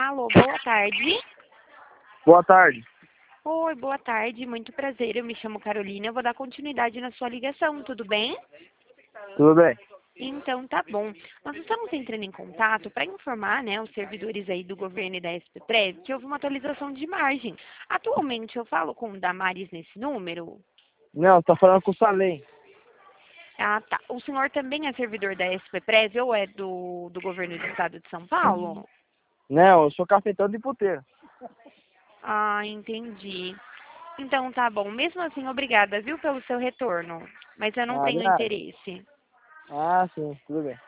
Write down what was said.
Alô, boa tarde. Boa tarde. Oi, boa tarde, muito prazer. Eu me chamo Carolina, eu vou dar continuidade na sua ligação, tudo bem? Tudo bem? Então tá bom. Nós estamos entrando em contato para informar, né, os servidores aí do governo e da SPPREV que houve uma atualização de margem. Atualmente eu falo com o Damares nesse número? Não, tá falando com o Salem. Ah, tá. O senhor também é servidor da SPPREV ou é do governo do estado de São Paulo? Não, eu sou carpinteiro de puteiro. Ah, entendi. Então tá bom. Mesmo assim, obrigada, viu, pelo seu retorno. Mas eu não Ah, de tenho nada. interesse. Ah, sim, tudo bem.